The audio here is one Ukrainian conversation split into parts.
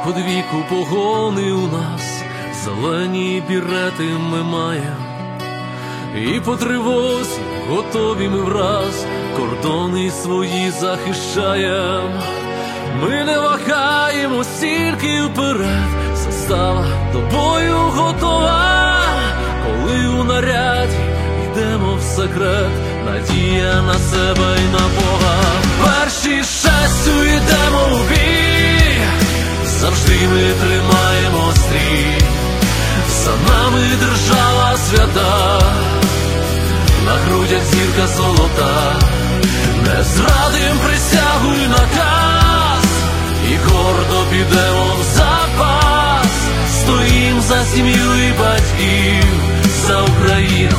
споконвіку погони у нас, зелені бірети ми маєм, і по тривозі готові ми враз, кордони свої захищаєм. Ми не вагаємо, стільки вперед, застава до бою готова. Коли у наряді йдемо в секрет, надія на себе і на Бога. Перші шестю йдемо в бій, завжди ми тримаємо стрій. За нами держава свята, на грудях зірка золота. Не зрадим присягу й наказ, і гордо підемо в запас. Стоїм за сім'ю і батьків, за Україну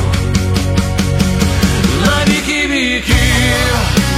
на віки віків.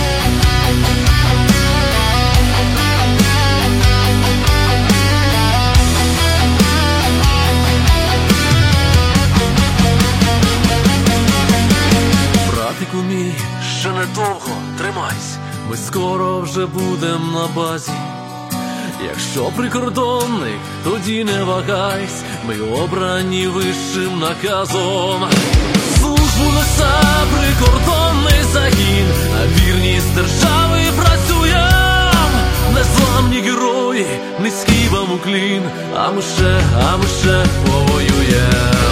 Братику мій, ще недовго, тримайся, ми скоро вже будем на базі. Якщо прикордонник, тоді не вагайсь, ми обрані вищим наказом. Службу несе прикордонний загін, на вірність держави працюєм. Незламні герої, низький вам уклін, а ми ще повоюєм.